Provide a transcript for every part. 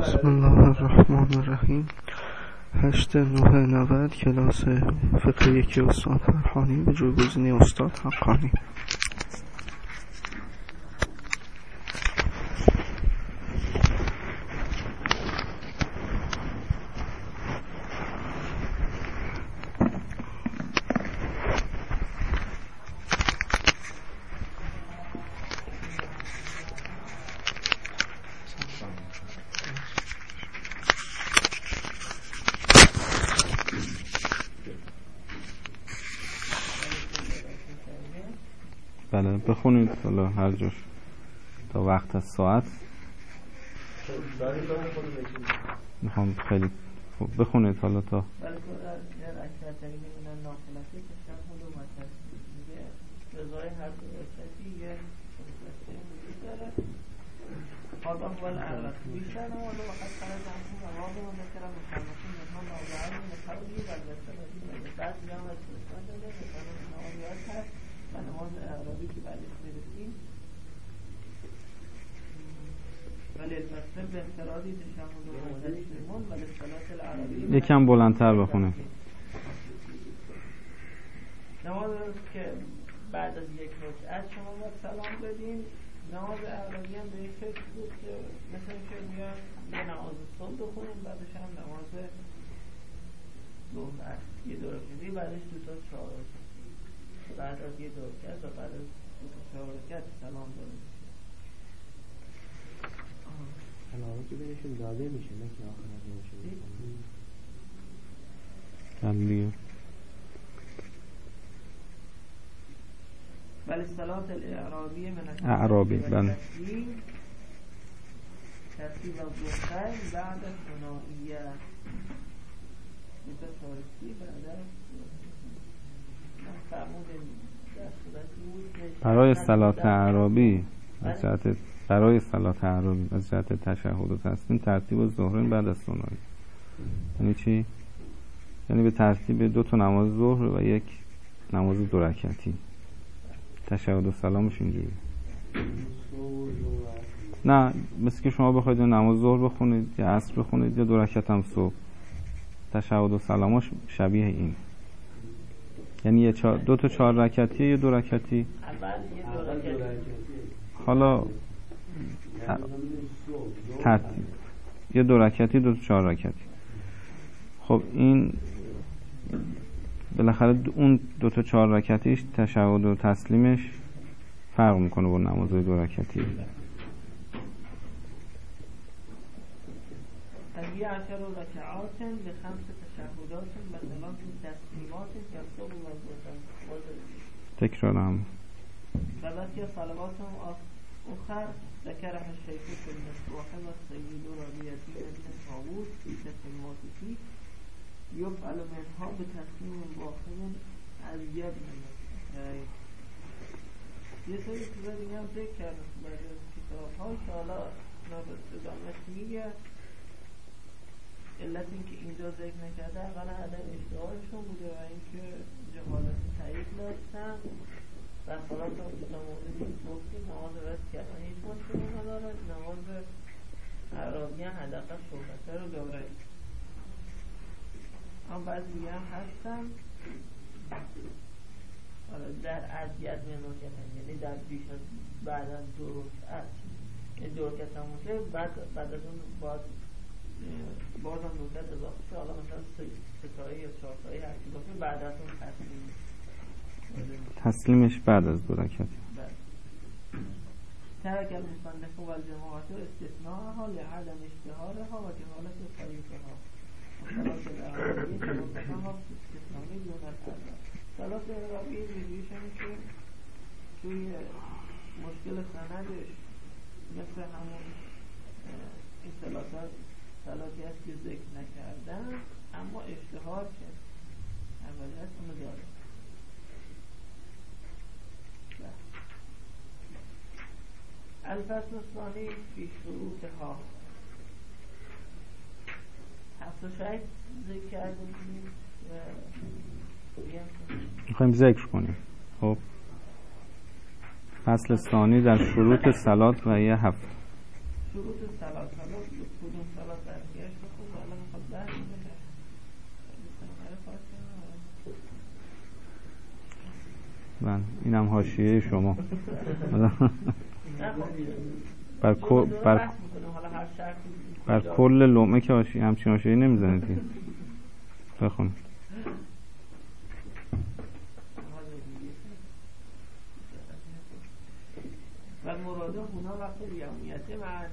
بسم الله الرحمن الرحیم. 8/9/90 کلاس فقه 1 استاد فرهانی به جایگزینی استاد حقانی. بله بخونید حالا هر جوش تا وقت از ساعت میخوام خیلی بخونید حالا تا یکم بلندتر بخونه. نماز که بعد از یک رکعت شما باید سلام بدین. نماز اعرابی هم به این فکر بود که مثلا که بیان یه نماز صبح بخونیم، بعدش هم نماز ظهر یه دو رکعتی، بعدش دو تا چهار رکعتی، بعد از یه دو رکعت و بعد از دو تا چهار رکعت سلام بدین. سلامت که بینشون داده میشه نه که آخر نمیشه دیگه. بله صلات الاعرابی من اعرابی بله ترتیب الضحى بعد الثنائیه مثل فارسی بعد از فرمود در صورتی بود برای صلات اعرابی برای صلات اعرابی از جهت تشهد و تسلیم ترتیب ظهرین بعد از ثنائیه. یعنی چی؟ یعنی به ترتیب 2 تا نماز ظهر و یک نماز 2 رکعتی. تشهد و سلامش اینجوری نه مثل که شما بخواید نماز ظهر بخونید یا عصر بخونید یا 2 رکعت هم صبح. تشهد و سلامش شبیه این، یعنی 2 تا 4 رکعتی یا 2 رکعتی. حالا ترتیب یه 2 رکعتی 2 تا 4 رکعتی. خب این بالاخره اون 2 تا 4 رکعتیش تشهد و تسلیمش فرق میکنه با نمازهای 2 رکعتی. تهیه 10 رکعات به 5 تشهدات مثلا تسلیمات یصب و تکرار هم بلکه صلوات آخر ذکرها الشیخ فی المصباح و السید رابیتی ابن طاووس فی تسلیمات فی یفعل منها به تصمیم باخر از یبن یه سری چیزا دیگه هم ذکر کردم برای کتاب ها که حالا ادامهش میگه. علت این که اینجا ذکر نکرده اولا عدم اشتهارشون بوده و اینکه جهالت تایید داشتن. در صلات هم دوتا موردی گفتیم نماز رست کردن هیچ مشکلی نداره، نماز اعرابی هم حداقل صحبته رو داره. هم بعضی هم هستن در اذیت منوکتن، یعنی در بیش از بعد از 2 رکعت یعنی 2 رکعت هم باشه بعد از اون باز هم رکعت اضافه شه، حالا مثلا 3 تایی یا 4 تایی هرچی باشه بعد از اون تسلیمش بعد از 2 رکعت. ترک المصنف و الجماعت استثناءها لعدم اشتهارها و جهالت طریقها. صلات الاعرابی مطلقا استثنایی دون الحرم. صلات الاعرابی ویژه‌ایش اینه که توی مشکل سندش مثل همون این صلاتی هست که ذکر نکردن اما اشتهار کرد اولیت اونو داره. الفصل الثانی فی شروطها 7 ذکر کردیم میخوایم ذکر کنیم. خب فصل ثانی در شروط صلات و 7 شروط صلات حالا کدوم صلات درگیرش بخون حالا میخواد درد بده من اینم حاشیه شما بر کل لومه که همچین حاشیه‌ای نمیزنید که بخون. و مراده هنا وقت یومیت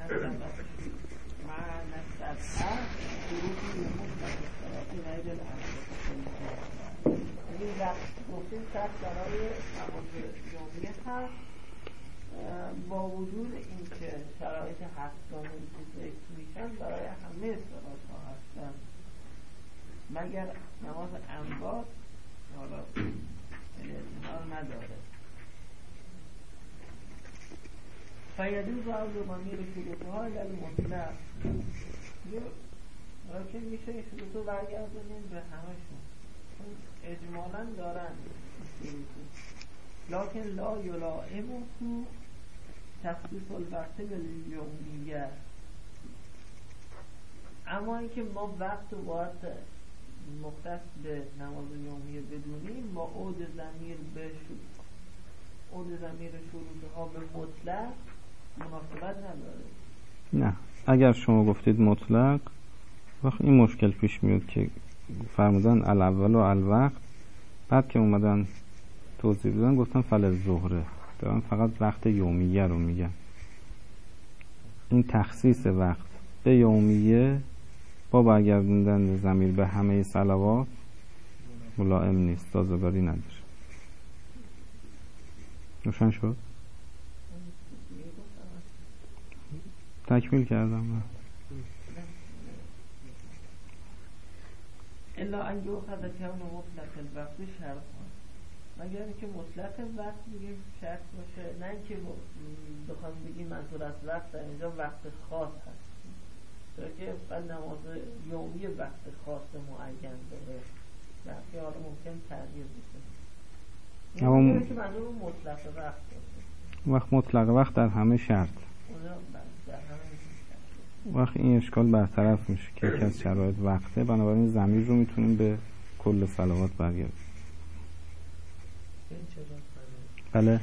معنی سبعه شروطی مطلق صلاتی غیر الانبا. این وقت گفتیم شرط برای نماز یومیه هست با وجود اینکه شرایط هفتگانه که ذکر میشن برای همه صلات ها هستن مگر نماز انبا حالا اعتبار نداره. فیدوز و ضمیر شروطها الی مطلق لیکن میشه این شروطو برگردونیم به همشون اجمالا دارن لیکن لا یلائمه تخصیص الوقت بالیومیه. اما اینکه ما وقت رو باید مختص به نماز یومیه بدونیم با عود ضمیر شروطها به مطلق مناسبت نداره. نه اگر شما گفتید مطلق وقت این مشکل پیش میاد که فرمودن الاول و الوقت بعد که اومدن توضیح دادن گفتن فلالظهره دارن فقط وقت یومیه رو میگن. این تخصیص وقت به یومیه با برگردوندن ضمیر به همه صلوات ملائم نیست، سازگاری نداره. روشن شد؟ تکمیل کردم. الا ان یؤخذ کون مطلق الوقت شرط مگر اینکه مطلق وقت بگیم شرط باشه، نه اینکه بخوام بگیم منظور از وقت در اینجا وقت خاص هست چرا که نماز یومی وقت خاص معین داره وقتی حالا ممکن تغییر بشه. این که منظور مطلق وقت باشه. وقت مطلق وقت در همه شرط وقت این اشکال برطرف میشه که یکی از شرایط وقته، بنابراین ضمیر رو میتونیم به کل صلوات برگردیم. بله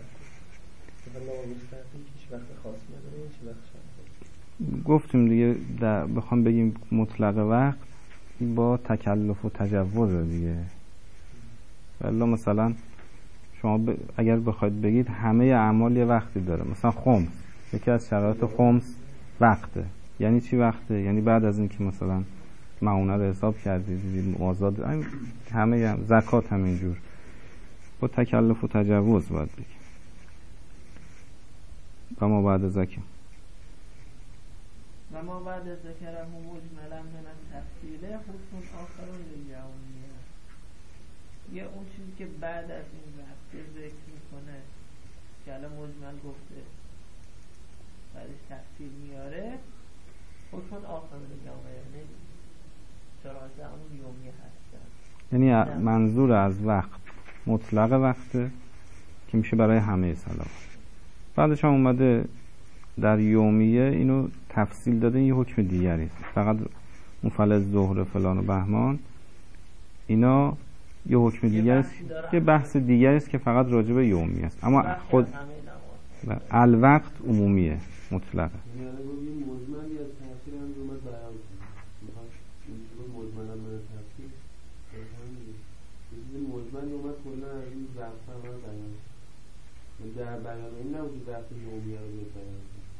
گفتیم دیگه بخوام بگیم مطلق وقت با تکلف و تجوز دیگه. ولی مثلا شما اگر بخواید بگید همه اعمال یه وقتی داره، مثلا خمس یکی از شرایط خمس وقته. یعنی چی وقته؟ یعنی بعد از اینکه مثلا معونه رو حساب کردید آزاد همه زکات همینجور با تکلف و تجوز باید بگیم. و ما بعد زکات و ما بعد ذکره مجملا من تفصیله حکم آخرون لیومیه. یه اون چیزی که بعد از این وقت ذکر میکنه که الان مجمل گفته بعدش تفصیل میاره حکم آخرون لیومیه، یعنی شرایط همون یومیه هستن. یعنی منظور از وقت مطلق وقته که میشه برای همه صلوات. بعدش هم اومده در یومیه اینو تفصیل داده، یه حکم دیگری است. فقط مفل ظهر فلان و بهمان اینا یه حکم دیگری است، یه بحث دیگری است که فقط راجع به یومیه است. اما خود الوقت عمومیه مطلقه. مجمل اومد کلا از این ظرف هم بیان در بیان این نبود ظرف یومیه رو بیان.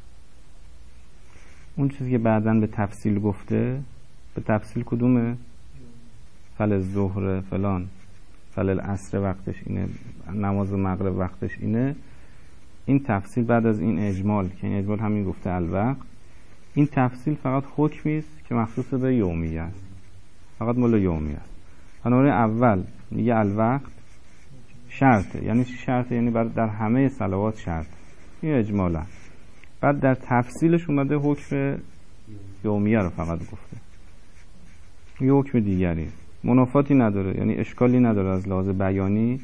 اون چیزی که بعداً به تفصیل گفته به تفصیل کدومه؟ فل ظهر فلان، فل العصر وقتش اینه، نماز مغرب وقتش اینه. این تفصیل بعد از این اجمال که این اجمال همین گفته الوقت، این تفصیل فقط حکمی است که مخصوص به یومیه است، فقط مال یومیه است. بنابراین اول میگه الوقت شرطه. یعنی چی شرطه؟ یعنی در همه صلوات شرط. این اجمالا. بعد در تفصیلش اومده حکم یومیه رو فقط گفته. یه حکم دیگری منافاتی نداره، یعنی اشکالی نداره از لحاظ بیانی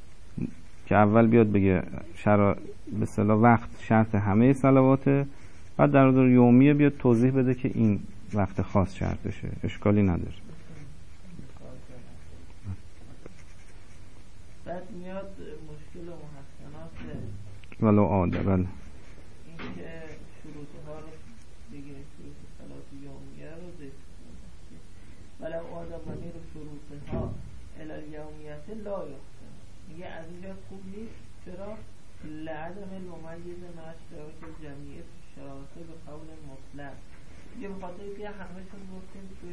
که اول بیاد بگه به اصطلاح وقت شرط همه صلواته، بعد در مورد یومیه بیاد توضیح بده که این وقت خاص شرط بشه، اشکالی نداره. بعد میاد مشکل محسنات ولو عاده. بله این که شروطها رو بگیریم، شروط صلات یومیه رو ذکر کنیم. ولو عاده منیر شروطها الالیومیت لا یحسن. میگه از اینجا خوب نیست. چرا؟ لعدم الممیز مع اشتراک الجمیع شرایط به قول مطلق. یه بخاطر که همه‌شون گفتیم توی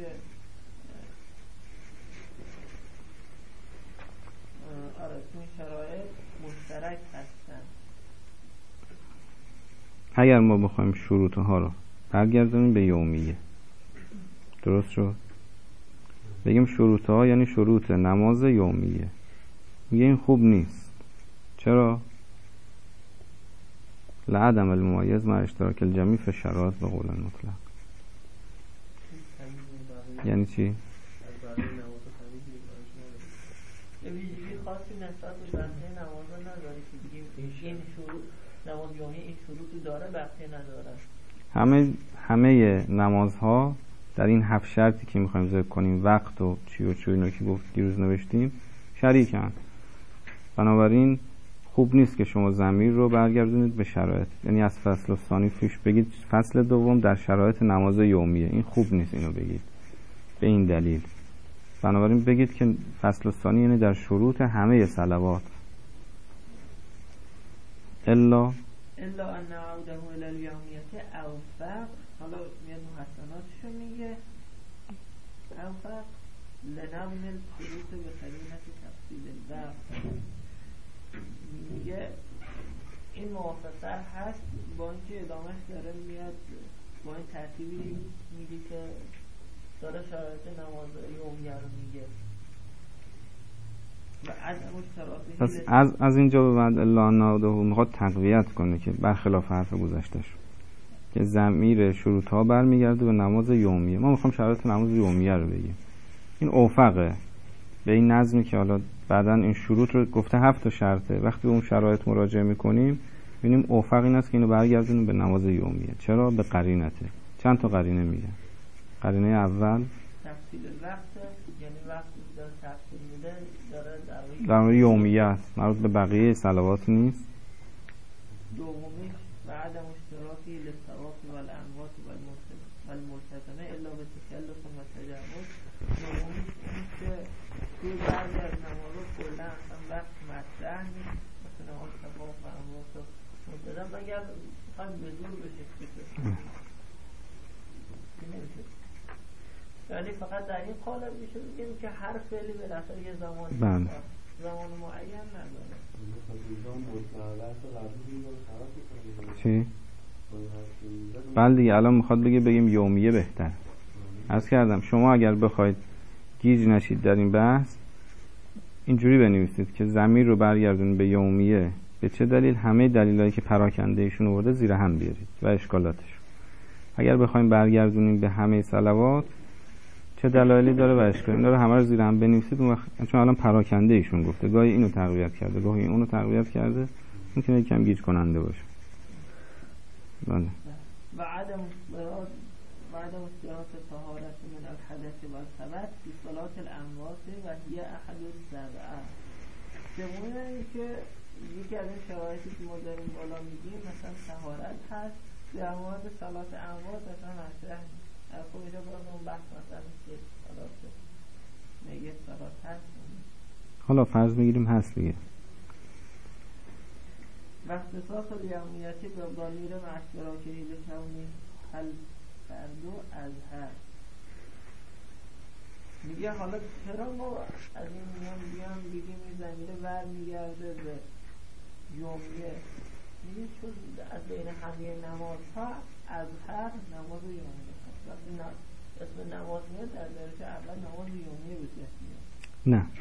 تو این شرایط مشترک هستن. اگر ما بخوایم شروطها رو برگردونیم به یومیه، درست شد؟ بگیم شروطها یعنی شروط نماز یومیه، میگه این خوب نیست. چرا؟ لعدم الممیز مع اشتراک الجمیع فی الشرایط به قول مطلق. یعنی چی؟ یه ویژگی خاصی نسبت به بقیه نمازها نداره که بگیم این شروط نماز یومیه این شروط داره بقیه نداره. همه نمازها در این 7 شرطی که میخوایم ذکر کنیم، وقت و چی و چی اینو که گفت دیروز نوشتیم، شریکن. بنابراین خوب نیست که شما ضمیر رو برگردونید به شرایط، یعنی از فصل ثانی فیش بگید فصل دوم در شرایط نماز یومیه. این خوب نیست اینو بگید به این دلیل. بنابراین بگید که فصل ثانی یعنی در شروط همه صلوات. الا ان نعوده الى الیومیت اوفق. حالا میاد محسناتشو میگه اوفق لنون الشروط به قرینه تفصیل الوقت. میگه این موافقه هست با اینکه ادامهش داره میاد با این ترتیبی میگه که داره شرایط نماز یومیه رو میگه و پس از اینجا به بعد الا نعوده میخواد تقویت کنه که برخلاف حرف گذشتهش که ضمیر شروط ها برمیگرده به نماز یومیه. ما میخوام شرایط نماز یومیه رو بگیم. این اوفقه به این نظمی که حالا بعدن این شروط رو گفته 7 شرطه. وقتی به اون شرایط مراجعه میکنیم ببینیم اوفق این است که اینو برگردونیم به نماز یومیه. چرا؟ به قرینته. چند تا قرینه میگن. قرینه اول تفصیل وقت، یعنی وقتی داره تفصیل میده داره در مورد یومیه است، مربوط به بقیه صلوات نیست. دومی و عدم اشتراکی للثواب و الاموات و الملتزمه الا به تکلف و تجمل. دومی که توی بعضی از نمازات کلا اصلا وقت مطرح نیست، مثل نماز ثواب و اموات و ملتزم، مگر میخوایم به زور بشه نمیشه. یعنی فقط در این قالب میشه بگیم که هر فعلی بالاخره یه زمان معین نداره. چی؟ بله دیگه الان میخواد بگیم یومیه بهتر. عرض کردم شما اگر بخواید گیج نشید در این بحث اینجوری بنویسید که ضمیر رو برگردونید به یومیه. به چه دلیل؟ همه دلایلی که پراکنده ایشون آورده زیر هم بیارید و اشکالاتش. اگر بخوایم برگردونیم به همه صلوات چه دلایلی داره و اشکالی داره، همه رو زیر هم بنویسید. اون وقت چون الان پراکنده ایشون گفته، گاهی اینو تقویت کرده گاهی اونو تقویت کرده، ممکنه یکم گیج کننده باشه. بله. و عدم استراحت طهارت من الحدث و الخبث فی صلات الاموات و هی احد السبعه. جمعونه این که یکی از این شرایطی که ما داریم بالا میگیم مثلا طهارت هست، در مورد صلات اموات مثلا مطرح نیست. خب اینجا باید اون بحث مثلا که صلات میت صلات هست، حالا فرض میگیریم هست دیگه. و اختصاص الیومیتی به ضمیر مع اشتراکه لکونی حل فردو اظهر. میگه حالا چرا ما از این بیان بگیم این ضمیر برمیگرده به یومیه؟ میگه چون از بین همه نمازها اظهر نماز یومیه هست. وقتی اسم نماز میاد در درجه اول نماز یومیه به دست میاد. نه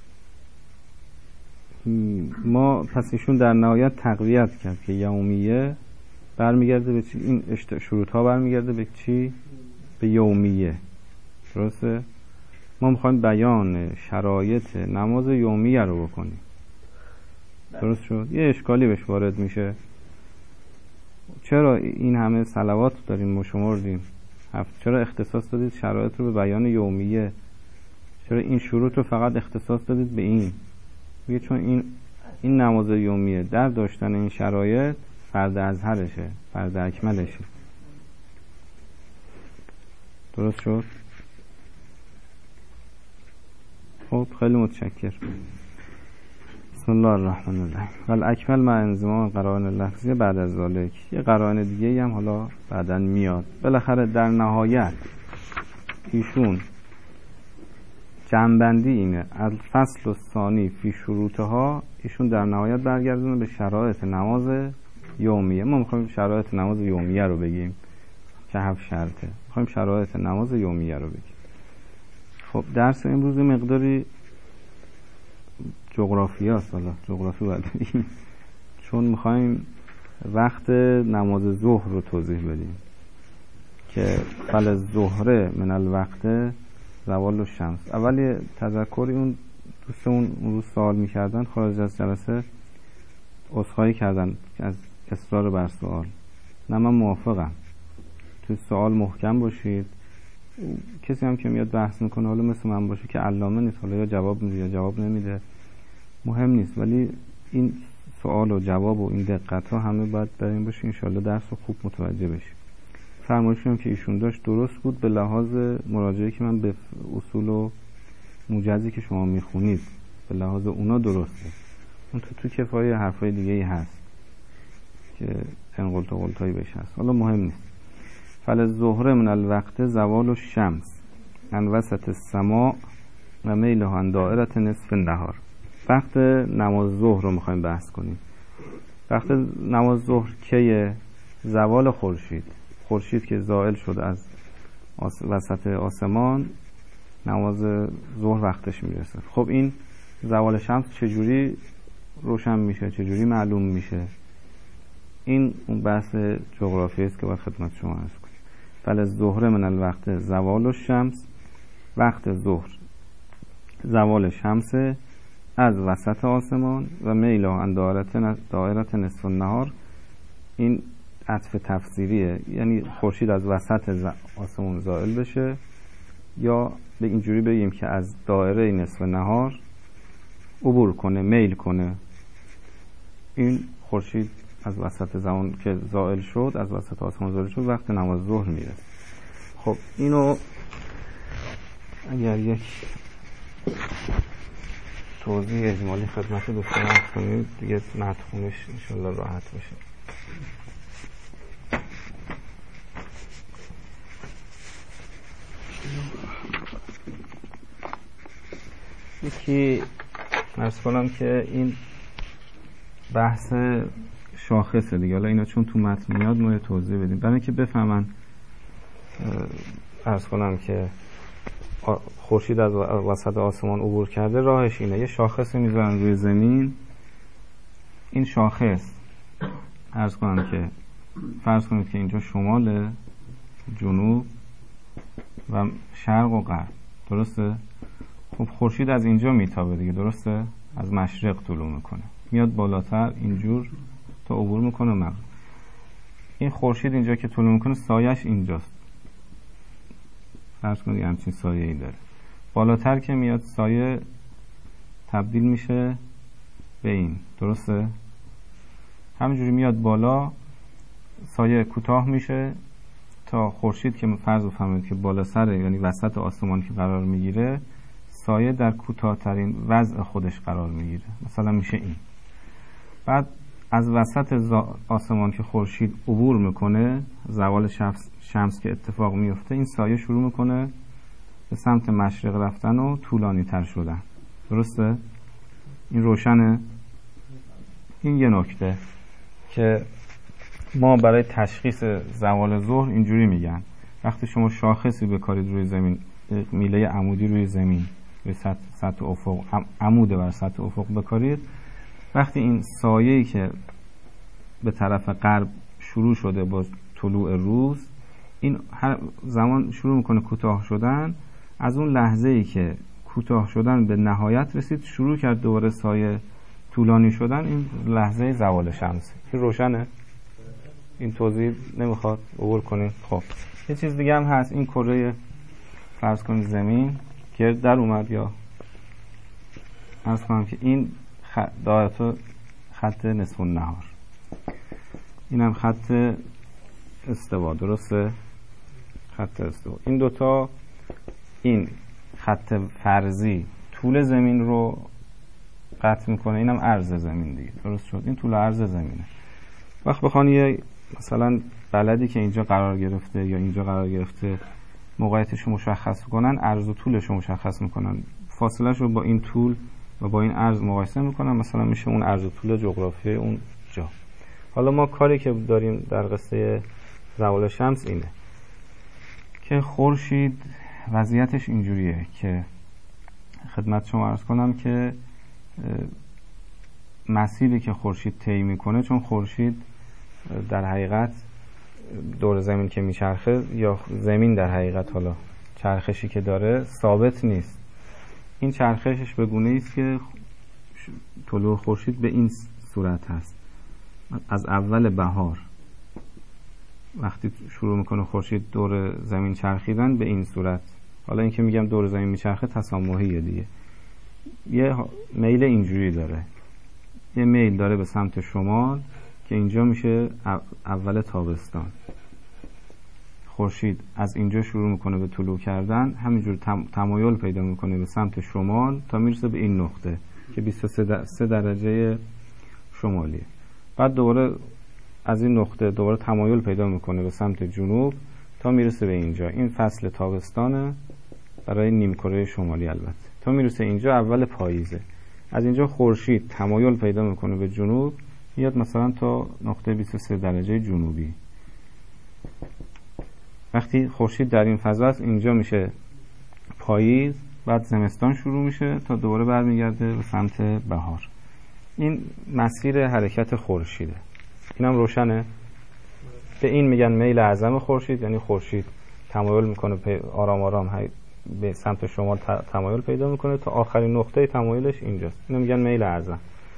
ما پس ایشون در نهایت تقویت کرد که یومیه برمیگرده به چی؟ این شروط ها برمیگرده به چی؟ به یومیه. درسته؟ ما میخوایم بیان شرایط نماز یومیه رو بکنیم. درست شد؟ یه اشکالی بهش وارد میشه چرا این همه صلوات داریم ما شمردیم، چرا اختصاص دادید شرایط رو به بیان یومیه؟ چرا این شروط رو فقط اختصاص دادید به این؟ میگه چون این نماز یومیه در داشتن این شرایط فرض اظهرشه، فرض اکملشه. درست شد؟ خب خیلی متشکر. بسم الله الرحمن الرحیم. والاکمل مع انضمام قرائن لفظی بعد از ذالک. یه قرائن دیگه هم حالا بعداً میاد. بالاخره در نهایت ایشون جنبندی اینه، الفصل الثانی فی شروطها، ایشون در نهایت برگردونه به شرایط نماز یومیه. ما میخوایم شرایط نماز یومیه رو بگیم که 7 شرطه، میخوایم شرایط نماز یومیه رو بگیم. خب درس امروز مقداری جغرافیاست، حالا جغرافی باید بگیم، چون میخوایم وقت نماز ظهر رو توضیح بدیم که فلالظهر من الوقت زوال الشمس. اولی تذکری اون دوستمون اون روز سوال میکردن، خارج از جلسه عذرخواهی کردن از اصرار بر سوال. نه من موافقم، تو سوال محکم باشید. کسی هم که میاد بحث میکنه حالا مثل من باشه که علامه نیست، حالا یا جواب میده یا جواب نمیده مهم نیست، ولی این سوال و جواب و این دقت ها همه باید بریم باشه، انشالله درس رو خوب متوجه بشیم. فرمایشی هم که ایشون داشت درست بود به لحاظ مراجعه که من به اصول و موجزی که شما میخونید به لحاظ اونا درسته. اون تو کفایه حرفای دیگه ای هست که انقلت و غلطایی بهش هست، حالا مهم نیست. فلالظهر من الوقت زوال الشمس عن وسط السماء و میلها عن دائره نصف النهار. وقت نماز ظهر رو میخوایم بحث کنیم. وقت نماز ظهر کیه؟ زوال خورشید که زائل شد از وسط آسمان، نماز ظهر وقتش میرسه. خب این زوال شمس چجوری روشن میشه، چجوری معلوم میشه؟ این اون بحث جغرافی است که باید خدمت شما عرض کنیم. فلالظهر من الوقت زوال الشمس، وقت ظهر زوال شمس از وسط آسمان و میل عن دائره نصف النهار. این عطف تفسیریه، یعنی خورشید از وسط آسمان زائل بشه، یا به اینجوری بگیم که از دائره نصف نهار عبور کنه، میل کنه. این خورشید از وسط زمان که زائل شد، از وسط آسمان زائل شد، وقت نماز ظهر میرسه. خب اینو اگر یک توضیح اجمالی خدمت دوستان عرض کنید دیگه متخونش انشالله راحت بشه. یکی عرض کنم که این بحث شاخصه دیگه، حالا اینا چون تو متن میاد ما توضیح بدیم برای اینکه بفهمن. عرض کنم که خورشید از وسط آسمان عبور کرده، راهش اینه یه شاخص میذارن روی زمین. این شاخص عرض کنم که فرض کنید که اینجا شمال، جنوب و شرق و غرب، درسته؟ خب خورشید از اینجا میتابه دیگه، درسته؟ از مشرق طلوع میکنه، میاد بالاتر اینجور تا عبور میکنه مغرب. این خورشید اینجا که طلوع میکنه سایش اینجاست، فرض کنید همچین سایه ای داره. بالاتر که میاد سایه تبدیل میشه به این، درسته؟ همینجوری میاد بالا، سایه کوتاه میشه تا خورشید که فرض بفرمایید که بالا سره، یعنی وسط آسمان که قرار میگیره، سایه در کوتاه‌ترین وضع خودش قرار میگیره، مثلا میشه این. بعد از وسط آسمان که خورشید عبور میکنه، زوال شمس که اتفاق میفته، این سایه شروع میکنه به سمت مشرق رفتن و طولانی تر شدن، درسته؟ این روشنه؟ این یه نکته که ما برای تشخیص زوال ظهر اینجوری میگن. وقتی شما شاخصی بکارید روی زمین، میله عمودی روی زمین، روی سطح افق، عمود بر سطح افق بکارید، وقتی این سایه‌ای که به طرف غرب شروع شده با طلوع روز، این هر زمان شروع میکنه کوتاه شدن. از اون لحظه‌ای که کوتاه شدن به نهایت رسید، شروع کرد دوباره سایه طولانی شدن، این لحظه زوال شمس. این روشنه؟ این توضیح نمیخواد عبور کنیم. خب یه چیز دیگه هم هست، این کره فرض کنید زمین گرد در اومد، یا عرض کنم که این دایره خط نصف النهار، این هم خط استوا، درسته؟ خط استوا. این دوتا، این خط فرضی طول زمین رو قطع میکنه، اینم عرض زمین دیگه، درست شد؟ این طول عرض زمینه. وقت بخوان یه مثلا بلدی که اینجا قرار گرفته یا اینجا قرار گرفته موقعیتش رو مشخص کنن، عرض و طولش رو مشخص میکنن، فاصلهش رو با این طول و با این عرض مقایسه میکنن، مثلا میشه اون عرض و طول جغرافیایی اون جا. حالا ما کاری که داریم در قصه زوال شمس اینه که خورشید وضعیتش اینجوریه که خدمت شما عرض کنم که مسیری که خورشید طی میکنه، چون خورشید در حقیقت دور زمین که میچرخه یا زمین در حقیقت حالا چرخشی که داره ثابت نیست، این چرخشش به گونه‌ای است که طلوع خورشید به این صورت هست. از اول بهار وقتی شروع میکنه خورشید دور زمین چرخیدن به این صورت. حالا این که میگم دور زمین میچرخه تسامحیه دیگه. یه میل اینجوری داره، یه میل داره به سمت شمال که اینجا میشه اول تابستان. خورشید از اینجا شروع میکنه به طلوع کردن، همینجور تمایل پیدا میکنه به سمت شمال تا میرسه به این نقطه که 23 درجه شمالیه. بعد دوباره از این نقطه دوباره تمایل پیدا میکنه به سمت جنوب تا میرسه به اینجا. این فصل تابستانه برای نیمکره شمالی، البته تا میرسه اینجا اول پاییزه. از اینجا خورشید تمایل پیدا میکنه به جنوب، میاد مثلا تا نقطه 23 درجه جنوبی. وقتی خورشید در این فضا است، اینجا میشه پاییز، بعد زمستان شروع میشه تا دوباره برمیگرده به سمت بهار. این مسیر حرکت خورشیده. اینم روشنه. به این میگن میل اعظم خورشید، یعنی خورشید تمایل میکنه آرام آرام به سمت شمال تمایل پیدا میکنه تا آخرین نقطه تمایلش اینجاست. اینو میگن میل اعظم.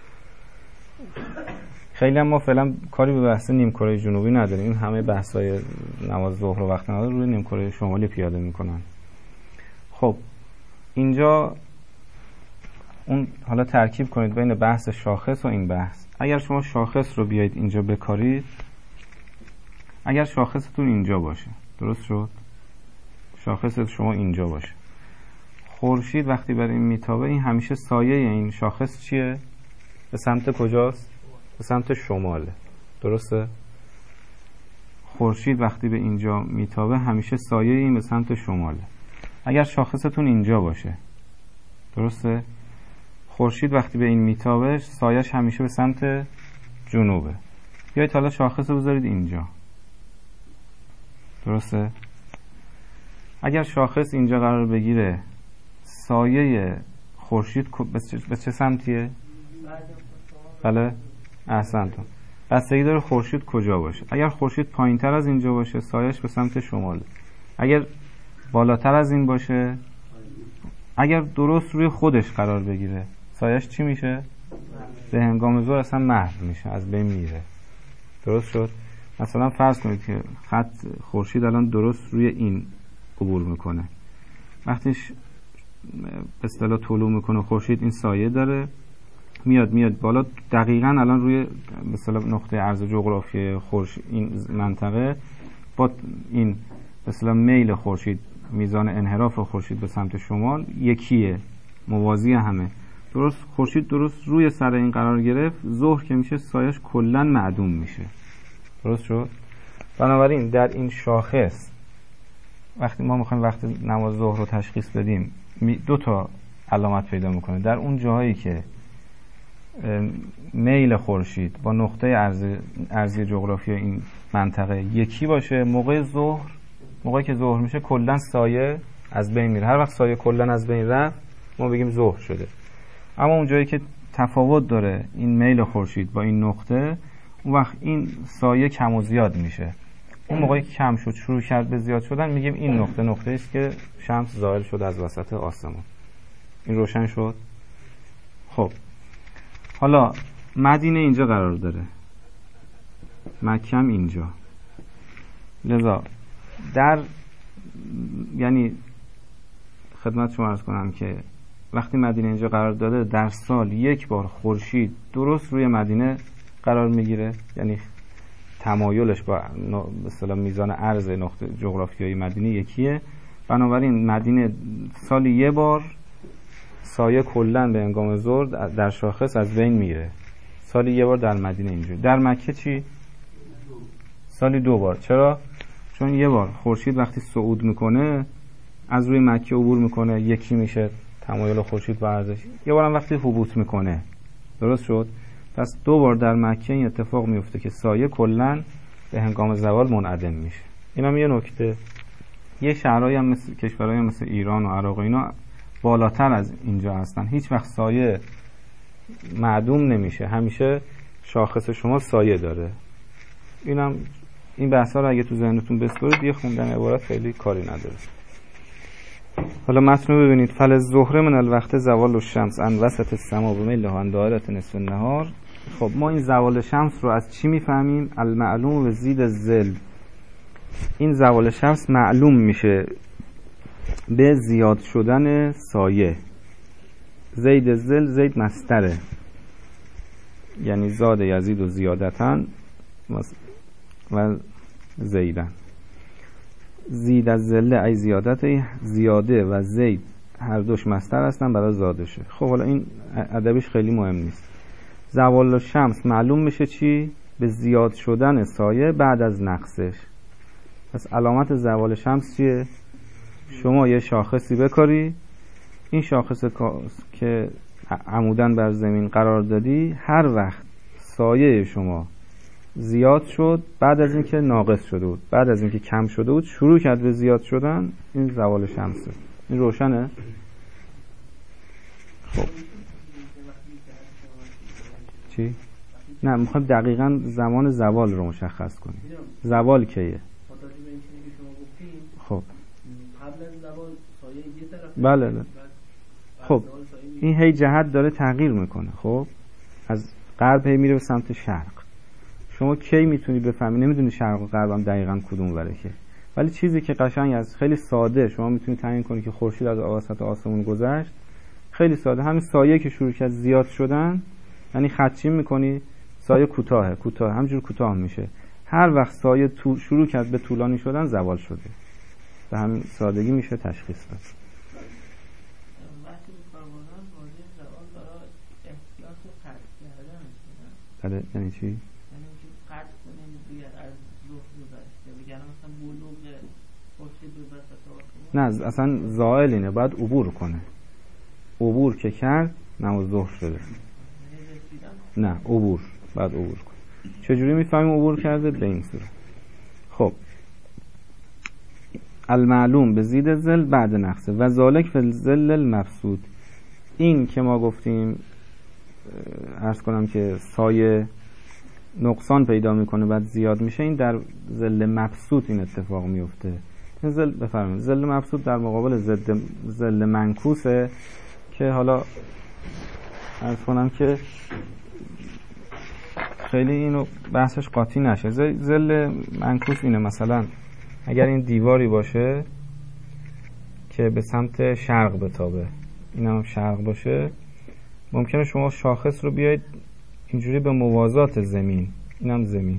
خیلی هم ما فعلا کاری به بحث نیمکره جنوبی نداریم، این همه بحثای نماز ظهر و وقت نماز روی نیمکره شمالی پیاده میکنن. خب اینجا اون حالا ترکیب کنید بین بحث شاخص و این بحث. اگر شما شاخص رو بیایید اینجا بکارید، اگر شاخصتون اینجا باشه، درست شد؟ شاخصت شما اینجا باشه، خورشید وقتی بر این میتابه، این همیشه سایه این شاخص چیه؟ به سمت کجاست؟ به سمت شماله، درسته؟ خورشید وقتی به اینجا میتابه همیشه سایه این به سمت شماله. اگر شاخصتون اینجا باشه، درسته؟ خورشید وقتی به این میتابه سایش همیشه به سمت جنوبه. بیایید حالا شاخص رو بذارید اینجا، درسته؟ اگر شاخص اینجا قرار بگیره، سایه خورشید به چه سمتیه؟ بله، احسنتون. بستگی داره خورشید کجا باشه. اگر خورشید پایین تر از اینجا باشه، سایش به سمت شماله. اگر بالاتر از این باشه، اگر درست روی خودش قرار بگیره، سایش چی میشه؟ به هنگام ظهر اصلا محو میشه، از بین میره. درست شد؟ مثلا فرض کنید که خط خورشید الان درست روی این عبور میکنه. وقتیش به اصطلاح طلوع میکنه خورشید، این سایه داره، میاد بالا، دقیقاً الان روی به اصطلاح نقطه عرض جغرافی خورشید این منطقه با این به اصطلاح میل خورشید، میزان انحراف خورشید به سمت شمال یکیه، موازی همه. درست خورشید درست روی سر این قرار گرفت، ظهر که میشه سایش کلاً معدوم میشه. درست شد؟ بنابراین در این شاخص وقتی ما میخوایم وقت نماز ظهر رو تشخیص بدیم، دو تا علامت پیدا میکنه. در اون جاهایی که میل خورشید با نقطه ارضی جغرافی این منطقه یکی باشه، موقعی که ظهر میشه کلا سایه از بین میره. هر وقت سایه کلا از بین رفت ما بگیم ظهر شده. اما اون جایی که تفاوت داره این میل خورشید با این نقطه، اون وقت این سایه کم و زیاد میشه. اون موقعی که کم شد شروع کرد به زیاد شدن، میگیم این نقطه است که شمس زائل شد از وسط آسمان. این روشن شد؟ خب حالا مدینه اینجا قرار داره، مکم اینجا. لذا یعنی خدمت شما عرض کنم که وقتی مدینه اینجا قرار داده، در سال یک بار خورشید درست روی مدینه قرار میگیره، یعنی تمایلش با به اصطلاح میزان عرض نقطه جغرافیایی مدینه یکیه. بنابراین مدینه سالی یه بار سایه کلن به هنگام ظهر در شاخص از بین میره. سالی یه بار در مدینه اینجوری. در مکه چی؟ سالی 2 بار. چرا؟ چون یه بار خورشید وقتی صعود میکنه از روی مکه عبور میکنه، یکی میشه تمایل خورشید با عرضش. یه بارم وقتی هبوط میکنه. درست شد؟ پس 2 بار در مکه این اتفاق میفته که سایه کلن به هنگام زوال منعدم میشه. اینم یه نکته. یه شهرهایی هم مثل کشورهایی مثل ایران و عراق و اینا بالاتر از اینجا هستن، هیچ وقت سایه معدوم نمیشه، همیشه شاخص شما سایه داره. این بحثا رو اگه تو ذهنتون بسپرید یه خوندن عبارت خیلی کاری نداره. حالا متن رو ببینید. فلالظهر من الوقت زوال الشمس عن وسط السما بمیلها عن دائره نصف النهار. خب ما این زوال شمس رو از چی میفهمیم؟ المعلوم و زید الظل. این زوال شمس معلوم میشه به زیاد شدن سایه. زید الظل، زید مصدره، یعنی زاد یزید و زیادتن و زیدن. زید از ظله ای زیادت، زیاده و زید هر دوش مصدر هستن برای زادشه. خب حالا این ادبش خیلی مهم نیست. زوال شمس معلوم میشه چی؟ به زیاد شدن سایه بعد از نقصش. پس علامت زوال شمس چیه؟ شما یه شاخصی بکاری، این شاخص که عمودن بر زمین قرار دادی، هر وقت سایه شما زیاد شد بعد از اینکه ناقص شده بود، بعد از اینکه کم شده بود، شروع کرد به زیاد شدن، این زوال شمسه. این روشنه؟ خب چی؟ نه، میخوایم دقیقاً زمان زوال رو مشخص کنیم. زوال کیه؟ خب بله. خب این هی جهت داره تغییر میکنه. خب از غرب هی میره به سمت شرق. شما کی میتونی بفهمی؟ نمیدونی شرق و غرب هم دقیقاً کدوم وره که، ولی چیزی که قشنگ از خیلی ساده شما میتونی تعیین کنی که خورشید از وسط آسمون گذشت. خیلی ساده، همین سایه که شروع کرد زیاد شدن، یعنی خدچین میکنی سایه کوتاه همینجور کوتاه میشه. هر وقت سایه شروع کرد به طولانی شدن، زوال شده. به همین سادگی میشه تشخیص داد. بله، یعنی چی؟ یعنی که قطع کنیم روی از ظهر گذشته، بگن مثلا بلوغ خورشید به وسط آسمون. نه، اصلا زائل اینه، باید عبور کنه. عبور که کرد نماز ظهر شده. نه، عبور، باید عبور کنه. چجوری میفهمیم عبور کرده؟ به این صورت. خب المعلوم به زید الظل بعد نقصه و ذالک فی الظل المبسوط. این که ما گفتیم عرض کنم که سایه نقصان پیدا میکنه بعد زیاد میشه، این در ظل مبسوط این اتفاق میفته. این ظل بفرمایید، ظل مبسوط در مقابل ظل منکوسه که حالا عرض کنم که خیلی اینو بحثش قاطی نشه. ظل منکوس اینه، مثلا اگر این دیواری باشه که به سمت شرق بتابه، این هم شرق باشه، ممکنه شما شاخص رو بیاید اینجوری به موازات زمین، این هم زمین،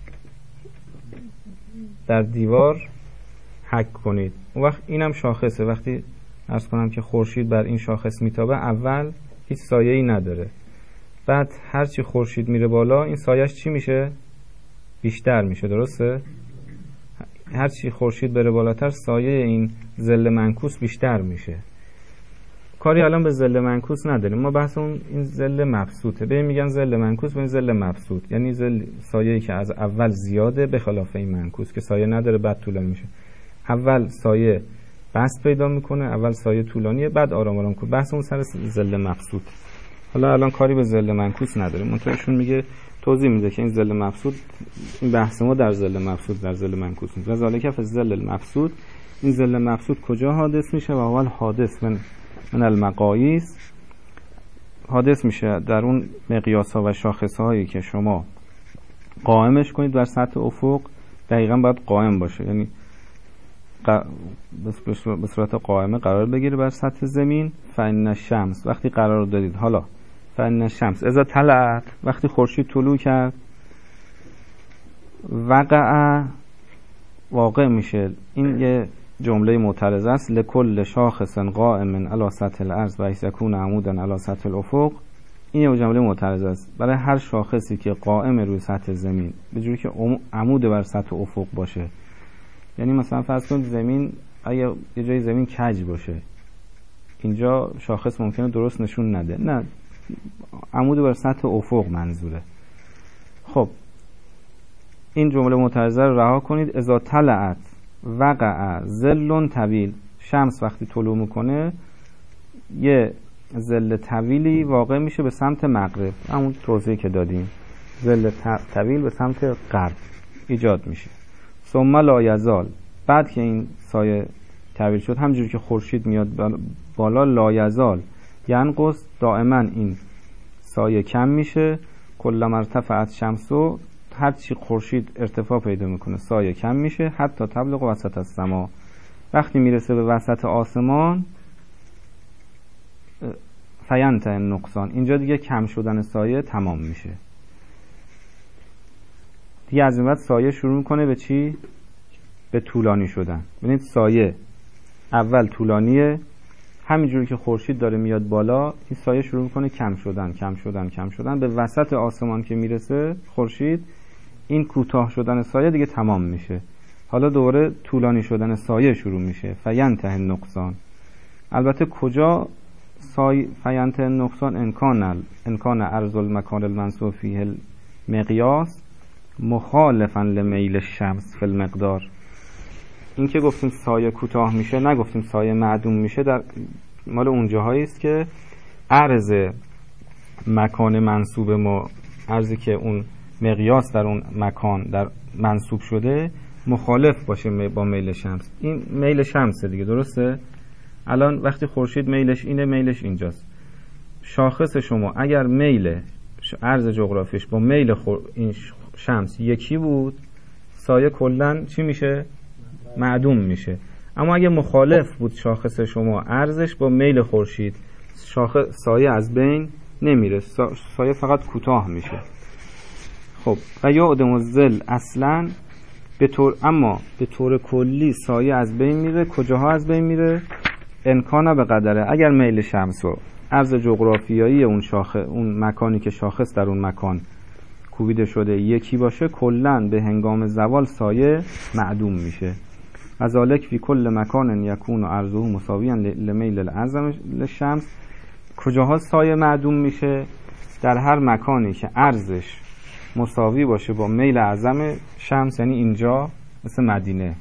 در دیوار حک کنید. اون وقت این هم شاخصه. وقتی عرض کنم که خورشید بر این شاخص میتابه، اول هیچ سایه‌ای نداره، بعد هرچی خورشید میره بالا این سایه‌اش چی میشه؟ بیشتر میشه. درسته؟ هرچی خورشید بره بالاتر سایه این ظل منکوس بیشتر میشه. کاری الان به ظل منکوس نداریم، ما بحثمون این ظل مبسوطه. به این میگن ظل منکوس و این ظل مبسوط، یعنی سایه‌ای که از اول زیاده به خلاف این منکوس که سایه نداره بعد طولانی میشه. اول سایه بست پیدا میکنه، اول سایه طولانیه بعد آرام آرام کنه. بحثمون سر ظل مبسوط. حالا الان کاری به ظل منکوس نداریم. منتهیشون میگه توضیح میده که این ظل مبسوط، این بحث ما در ظل مبسوط در ظل منکوس نیست. ذالک فی الظل المبسوط. این ظل مبسوط کجا حادث میشه؟ و اول حادث من المقاییس، حادث میشه در اون مقیاس ها و شاخص هایی که شما قائمش کنید بر سطح افق، دقیقا باید قائم باشه، یعنی به صورت قائمه قرار بگیره بر سطح زمین. فإن الشمس، وقتی قرار دادید، حالا فإن الشمس اذا طلعت، وقتی خورشید طلوع کرد، واقع میشه. این یه جمله معترضه است. لکل شاخص قائم علی سطح الارض و یکون عمودا علی سطح الافق. این یه جمله معترضه است برای هر شاخصی که قائم روی سطح زمین به جوری که عمود بر سطح افق باشه. یعنی مثلا فرض کنید زمین، اگه یه جای زمین کج باشه، اینجا شاخص ممکنه درست نشون نده، نه، عمود بر سطح افق منظوره. خب این جمله معترضه رو رها کنید. اذا طلعت وقع ظل طویل، شمس وقتی طلوع میکنه یه ظل طویلی واقع میشه به سمت مغرب، همون توضیحی که دادیم، ظل طویل به سمت غرب ایجاد میشه. ثم لا یزال، بعد که این سایه طویل شد، همجوری که خورشید میاد بالا، لا یزال ینقص، دائما این سایه کم میشه. کلما ارتفعت شمسو، هرچی خورشید ارتفاع پیدا میکنه سایه کم میشه. حتی تبلغ وسط السما، وقتی میرسه به وسط آسمان، فینتهی النقصان، اینجا دیگه کم شدن سایه تمام میشه. دیگه از این بعد سایه شروع میکنه به چی؟ به طولانی شدن. ببینید سایه اول طولانیه، همینجوری که خورشید داره میاد بالا، این سایه شروع میکنه کم شدن کم شدن کم شدن. به وسط آسمان که میرسه خورشید، این کوتاه شدن سایه دیگه تمام میشه. حالا دوباره طولانی شدن سایه شروع میشه. فینتهی النقصان. البته کجا فینتهی النقصان؟ انکان عرض المکان المنصوب فیه المقیاس مخالفا لمیل الشمس فی المقدار. این که گفتیم سایه کوتاه میشه، نگفتیم سایه معدوم میشه، در مال اون جاهایی است که عرض مکان منصوب ما، عرضی که اون مقیاس در اون مکان در منصوب شده مخالف باشه با میل شمس. این میل شمسه دیگه، درسته؟ الان وقتی خورشید میلش اینه، میلش اینجاست. شاخص شما اگر میل عرض جغرافیش با میل این شمس یکی بود، سایه کلن چی میشه؟ معدوم میشه. اما اگه مخالف بود شاخص شما عرضش با میل خورشید، سایه از بین نمیره، سایه فقط کوتاه میشه. خب و یعدم الظل اصلا اما به طور کلی سایه از بین میره. کجاها از بین میره؟ انکانه به قدره، اگر میل شمس و عرض جغرافیایی اون مکانی که شاخص در اون مکان کوبیده شده یکی باشه، کلن به هنگام زوال سایه معدوم میشه. ذالک فی کل مکان یکون عرضه مساویا لمیل الاعظم للشمس. کجاها سایه معدوم میشه؟ در هر مکانی که عرضش مساوی باشه با میل اعظم شمس، یعنی اینجا مثل مدینه،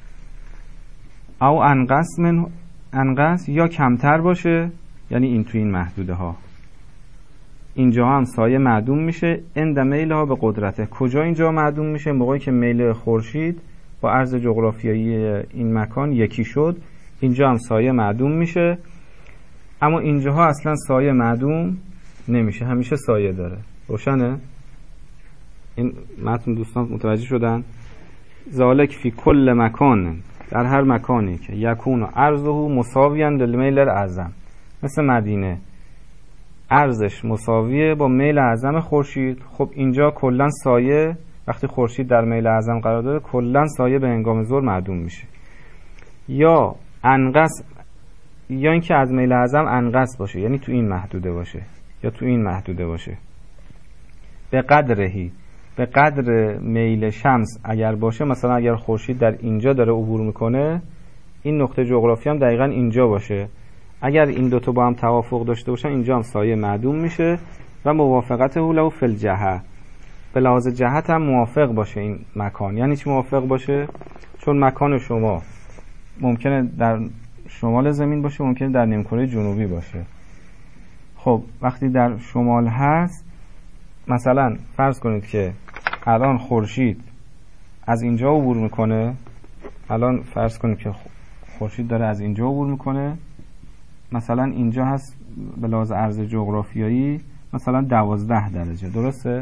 او انقص یا کمتر باشه، یعنی این تو این محدوده ها. اینجا هم سایه معدوم میشه. اند میل ها به قدرته. کجا اینجا معدوم میشه؟ موقعی که میل خورشید با عرض جغرافیایی این مکان یکی شد، اینجا هم سایه معدوم میشه. اما اینجاها اصلا سایه معدوم نمیشه، همیشه سایه داره. روشنه؟ این متن دوستان متوجه شدن؟ ذالک فی کل مکان، در هر مکانی که یکون عرضه مساویا للمیل الاعظم، مثل مدینه عرضش مساویه با میل اعظم خورشید. خب اینجا کلا سایه وقتی خورشید در میل اعظم قرار داره، کلا سایه به هنگام ظهر معدوم میشه. یا انقص، یا اینکه از میل اعظم انقص باشه، یعنی تو این محدوده باشه یا تو این محدوده باشه. به قدرهی، به قدر میل شمس اگر باشه، مثلا اگر خورشید در اینجا داره عبور میکنه، این نقطه جغرافی هم دقیقاً اینجا باشه، اگر این دوتا با هم توافق داشته باشن، اینجا هم سایه معدوم میشه. و موافقت له فی الجهه، به لحاظ جهت هم موافق باشه این مکان. یعنی چی موافق باشه؟ چون مکان شما ممکنه در شمال زمین باشه، ممکنه در نیمکره جنوبی باشه. خب وقتی در شمال هست، مثلا فرض کنید که الان خورشید از اینجا عبور میکنه، الان فرض کنید که خورشید داره از اینجا عبور میکنه، مثلا اینجا هست به لحاظ عرض جغرافیایی مثلا 12 درجه، درسته؟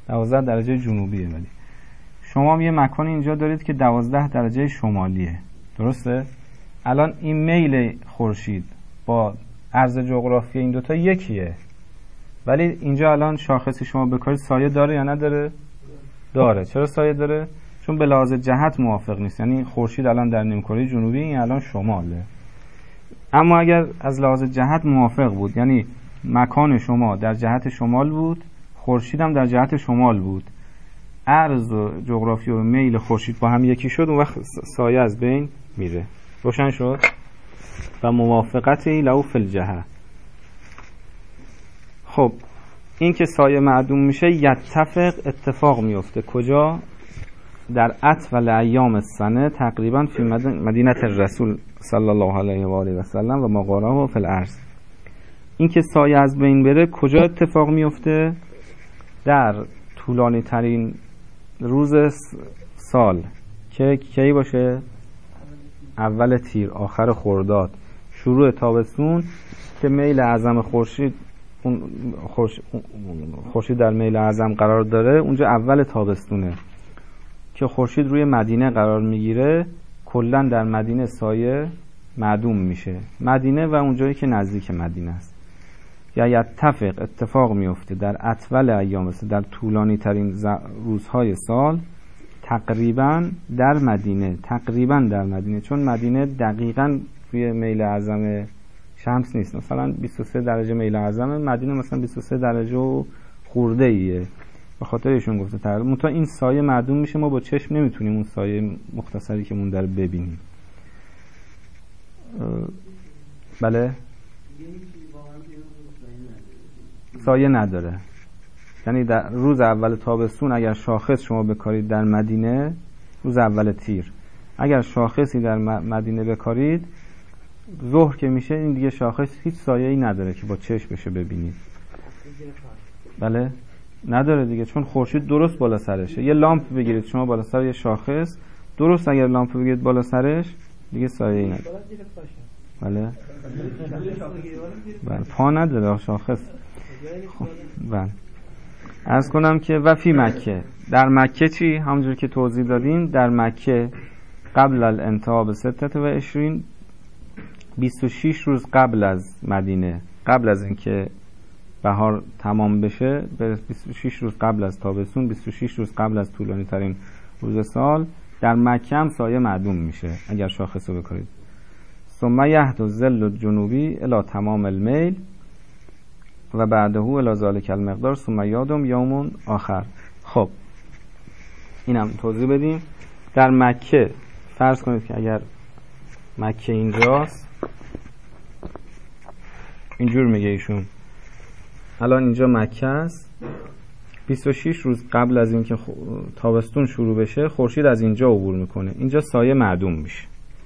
12 درجه جنوبیه. ولی شما یه مکان اینجا دارید که 12 درجه شمالیه، درسته؟ الان این میل خورشید با عرض جغرافی این دوتا یکیه، ولی اینجا الان شاخصی شما بکارید سایه داره یا نداره؟ داره. چرا سایه داره؟ چون به لحاظ جهت موافق نیست. یعنی خورشید الان در نیمکره جنوبی، این الان شماله. اما اگر از لحاظ جهت موافق بود، یعنی مکان شما در جهت شمال بود، خورشید هم در جهت شمال بود، عرض و جغرافی و میل خورشید با هم یکی شد، اون وقت سایه از بین میره. روشن شد؟ و موافقتی لو فی الجهه. خب این که سایه معدوم میشه یتفق اتفاق میفته کجا؟ در اطول ایام السنه تقریبا فی مدینه الرسول صلی الله علیه و آله و سلم و مقاراه فی الارض. این که سایه از بین بره کجا اتفاق میفته؟ در طولانی ترین روز سال که کی باشه؟ اول تیر، آخر خرداد، شروع تابستون که میل اعظم خورشید خورشید در میل اعظم قرار داره، اونجا اول تابستونه که خورشید روی مدینه قرار میگیره. کلا در مدینه سایه معدوم میشه، مدینه و اونجایی که نزدیک مدینه است. یا یتفق اتفاق میفته در اطول ایام، در طولانی ترین روزهای سال، تقریبا در مدینه، چون مدینه دقیقاً روی میل اعظم شمس نیست. مثلا 23 درجه میل اعظم، مدینه مثلا 23 درجه و خورده ایه، به خاطر ایشون گفته تقریبا. منتها این سایه معدوم میشه، ما با چشم نمیتونیم اون سایه مختصری که مونده رو ببینیم. بله سایه نداره. یعنی در روز اول تابستون اگر شاخص شما بکارید در مدینه، روز اول تیر اگر شاخصی در مدینه بکارید، ظهر که میشه این دیگه شاخص هیچ سایه‌ای نداره که با چشم بشه ببینید. بله نداره دیگه، چون خورشید درست بالا سرشه. یه لامپ بگیرید شما بالا سر یه شاخص، درست اگر لامپ بگیرید بالا سرش دیگه سایه‌ای نداره. بله بله پا نداره شاخص. خب بله عرض کنم که و فی مکه، در مکه چی؟ همونجور که توضیح دادیم در مکه قبل الانتهاء به 26 26 روز قبل از مدینه، قبل از اینکه بهار تمام بشه، به 26 روز قبل از تابستون، 26 روز قبل از طولانی ترین روز سال، در مکه هم سایه معدوم میشه اگر شاخص رو بکارید. ثم یهد الظل الجنوبی الی تمام المیل و بعده الی ذلک المقدار ثم یادم یوم آخر. خب اینم توضیح بدیم. در مکه فرض کنید که اگر مکه اینجاست، اینجور میگه ایشون، الان اینجا مکه است، 26 روز قبل از اینکه تابستون شروع بشه خورشید از اینجا عبور میکنه، اینجا سایه معدوم میشه.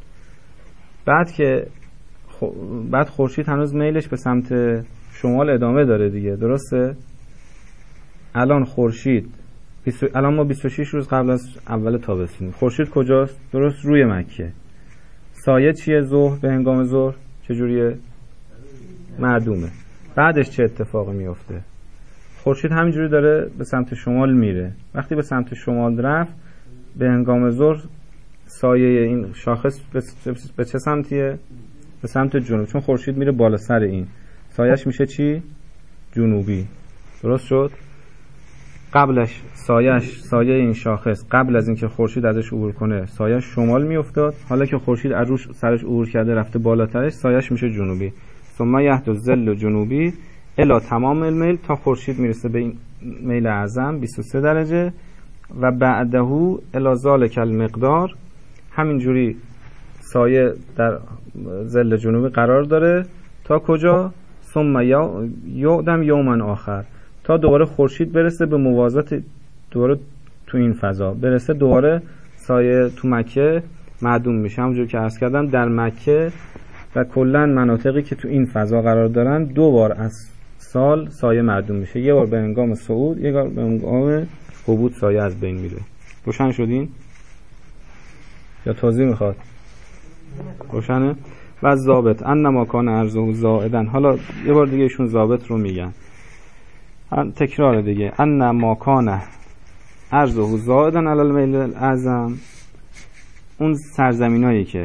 بعد خورشید هنوز میلش به سمت شمال ادامه داره دیگه، درسته؟ الان خورشید الان ما 26 روز قبل از اول تابستون، خورشید کجاست؟ درست روی مکه. سایه چیه؟ ظهر، به هنگام ظهر چجوریه؟ معدومه. بعدش چه اتفاقی میفته؟ خورشید همینجوری داره به سمت شمال میره. وقتی به سمت شمال رفت، به هنگام ظهر سایه این شاخص به چه سمتیه؟ به سمت جنوب، چون خورشید میره بالا سر این، سایه‌اش میشه چی؟ جنوبی. درست شد؟ قبلش سایه این شاخص قبل از اینکه خورشید ازش عبور کنه سایه‌اش شمال میافتاد، حالا که خورشید از روش سرش عبور کرده رفته بالاترش، سایه‌اش میشه جنوبی. ثم یهد الظل جنوبی الی تمام المیل، تا خورشید میرسه به این میل اعظم 23 درجه و بعده الی ذلک المقدار، همینجوری سایه در ظل جنوبی قرار داره تا کجا؟ ثم یعدم یوما آخر، تا دوباره خورشید برسه به موازات، دوباره تو این فضا برسه، دوباره سایه تو مکه معدوم میشه. همونجور که عرض کردم در مکه و کلا مناطقی که تو این فضا قرار دارن 2 بار از سال سایه معدوم میشه، یه بار به هنگام صعود، یه بار به هنگام هبوط سایه از بین میره. روشن شدین؟ یا توضیح میخواد؟ روشنه؟ و ضابط انما کان ارزه زائدن، حالا یه بار دیگه ایشون ضابط رو میگن. تکرار دیگه. ان ما کان ارضه زائدا علی المیل الاعظم، اون سرزمینایی که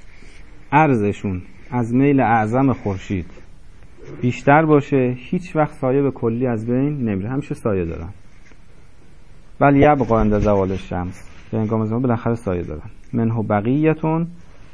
ارزشون از میل اعظم خورشید بیشتر باشه هیچ وقت سایه به کلی از بین نمیره، همیشه سایه دارن. بل یبقا عند زوال الشمس، به هنگام زوال بالاخره سایه دارن. منه بقیتون،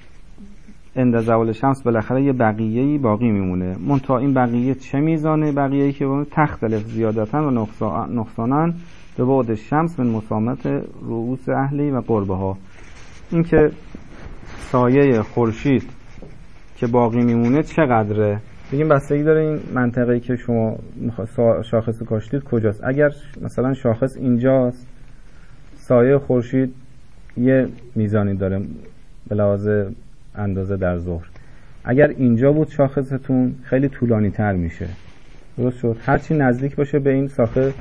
عند زوال الشمس بالاخره یه بقیه‌ای باقی میمونه. منتها این بقیه چه میزانه؟ بقیه‌ای که تختلف زیادتاً و نقصاناً به بعد الشمس من مسامت رؤوس اهلی و قربها. این که سایه خورشید که باقی میمونه چقدره؟ بگیم بستگی داره این منطقه‌ای که شما شاخص کاشتید کجاست. اگر مثلا شاخص اینجاست، سایه خورشید یه میزانی داره به لحاظ اندازه در ظهر. اگر اینجا بود شاخصتون خیلی طولانی تر میشه، درست شد؟ هرچی نزدیک باشه به این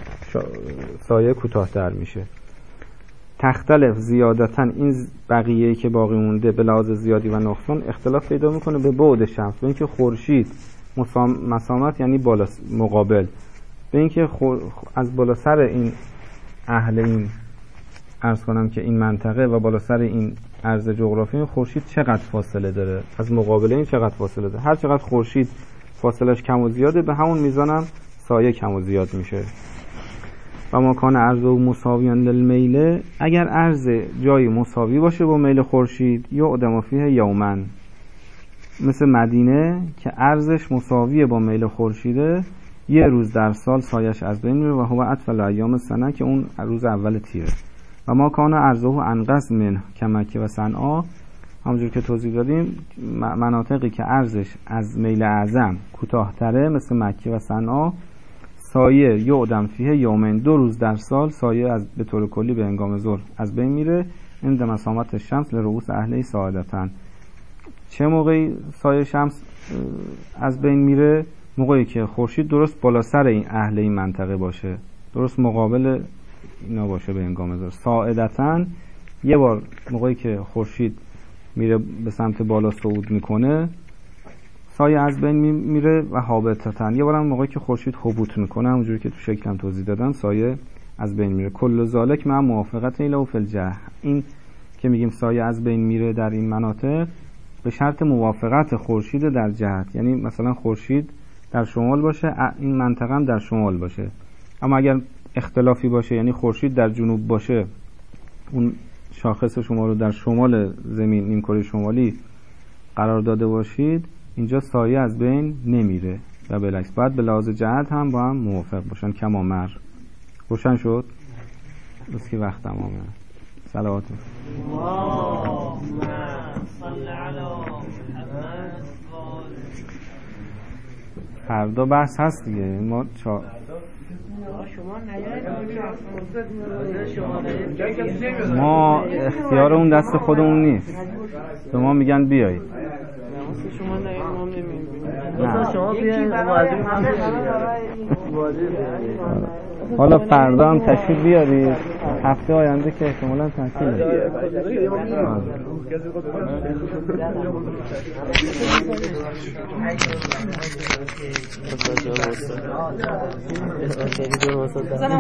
سایه کوتاه‌تر میشه. تختلف زیادتاً، این بقیه‌ای که باقی مونده به لحاظ زیادی و نقصان اختلاف پیدا میکنه به بعد شمس، به اینکه خورشید مسامت یعنی بالا مقابل، به اینکه از بالا سر این اهل این عرض کنم که این منطقه و بالا سر این عرض جغرافی خورشید چقدر فاصله داره، از مقابل این چقدر فاصله داره. هر چقدر خورشید فاصلهش کم و زیاده به همون میزانم سایه کم و زیاد میشه. و ما کان عرض و مساویان للمیل، اگر عرض جایی مساوی باشه با میل خورشید یعدم فیه یومن، مثل مدینه که عرضش مساویه با میل خورشیده، یه روز در سال سایش از بین میره و هو اطول ایام سنه، که اون روز اول تیره. و ما کان عرضه انقص من کمکه و صنعا، همونجور که توضیح دادیم مناطقی که عرضش از میل اعظم کوتاه‌تره مثل مکه و صنعا، سایه یعدم فیه یومین، 2 روز در سال سایه از به طور کلی به هنگام ظهر از بین میره. عند مسامت الشمس لرؤوس اهلی ساعدتاً. چه موقعی سایه شمس از بین میره؟ موقعی که خورشید درست بالا سر این اهل این منطقه باشه، درست مقابل اینا باشه به هنگام ظهر. ساعدتاً یه بار موقعی که خورشید میره به سمت بالا صعود میکنه سایه از بین میره. و هابطتاً یه بارم موقعی که خورشید هبوط میکنه، همونجوری که تو شکلم توضیح دادم، سایه از بین میره. کل ذالک مع موافقت اله فی الجهه، این که میگیم سایه از بین میره در این مناطق به شرط موافقت خورشید در جهت، یعنی مثلا خورشید در شمال باشه این منطقه هم در شمال باشه. اما اگر اختلافی باشه، یعنی خورشید در جنوب باشه، اون شاخص شما رو در شمال زمین نیمکره شمالی قرار داده باشید، اینجا سایه از بین نمیره و بالعکس باید به لحاظ جهت هم با هم موافق باشن. کما مر. روشن شد؟ بس که وقت تمامه. صلوات فردا بحث هست دیگه. ما اختیار اون دست خودمون نیست، به ما میگن بیایید. حالا فردا هم تشریف بیارید، هفته آینده که احتمالاً تعطیله.